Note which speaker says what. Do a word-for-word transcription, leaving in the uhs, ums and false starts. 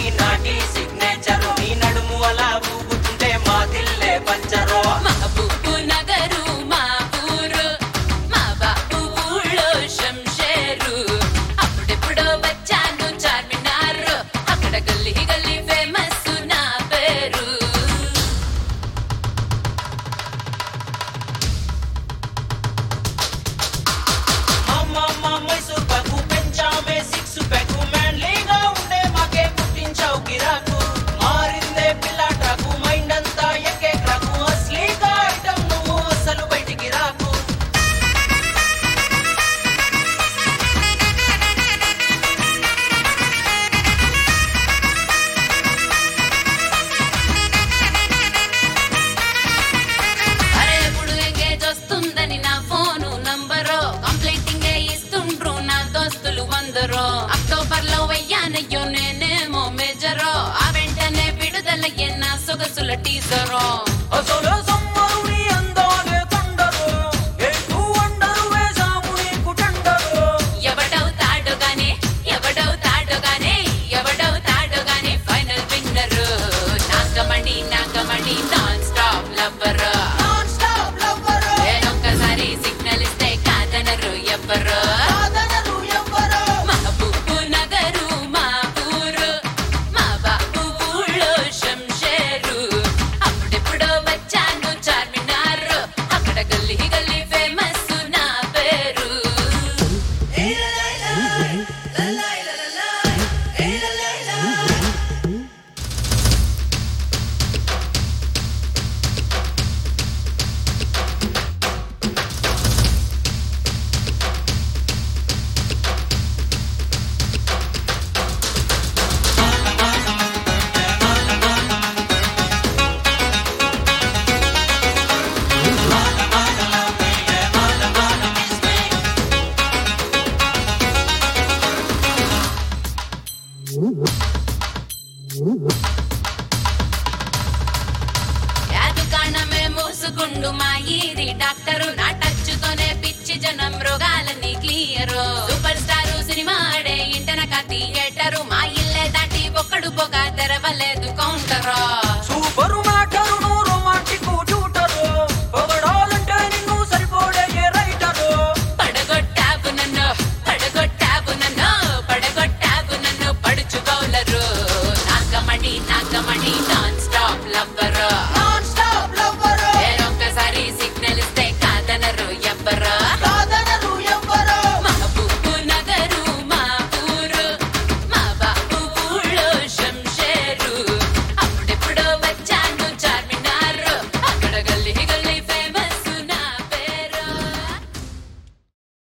Speaker 1: నాటి సిగ్నేచరు నీ నడుము అలా ఊగుతుంటే మా దిల్లే పంచరు
Speaker 2: మహబూబు నగరు మా ఊరు మా బాబు ఊళ్ళో శంషేరు అప్పుడెప్పుడో వచ్చాను చార్మినార్ అక్కడ గల్లీ గల్లీ ఫేమస్ నా పేరు
Speaker 1: అమ్మమ్మ మైసూర్ పాకు పెంచామే సిక్స్ ప్యాక్ మ్యాన్లీగా ఉండే మాకే పుట్టించావు గిరాకు మారిందే పిల్ల ట్రాకు మైండ్ అంతా ఎక్కే క్రాకు అస్లీగా ఐటమ్ నువ్వు అసలు బయటికి రాకు
Speaker 2: అరే ఇప్పుడు ఎంగేజ్ వస్తుందని నా ఫోను నంబరు కంప్లైంటింగ్ ఇస్తుండ్రు నా దోస్తులు వందరో అక్టోబర్ లో వెయ్యానయ్యో నేనేమో మేజరో ఆ వెంటనే విడుదలయ్యే నా సొగసుల టీజరో
Speaker 1: అసలు సమ్మరుని అందాలే తండరు ఎటు అండరు వేసాము నీకు టండరు
Speaker 2: ఎవడవుతాడు గాని ఎవడవుతాడు గాని ఎవడవుతాడు గాని final winner Nagamani Nagamani non stop lover
Speaker 1: non stop lover
Speaker 2: నేనొక్కసారి సిగ్నల్ ఇస్తే కాదనరు ఎవ్వరు
Speaker 1: కాదనరు ఎవ్వరు
Speaker 2: మహబూబు నగరు మా ఊరు మా బాబు ఊళ్ళో శంషేరు అప్పుడెప్పుడో వచ్చాను చార్మినార్ అక్కడ గల్లీ గల్లీ ఫేమస్ నా పేరు యా దుకాణమే మూసుకుండు మా ఈరి డాక్టరు నా టచ్చుతోనే పిచ్చి జనం రోగాలని క్లియరు సూపర్ స్టారు సినిమా ఆడే ఇంటనక థియేటరు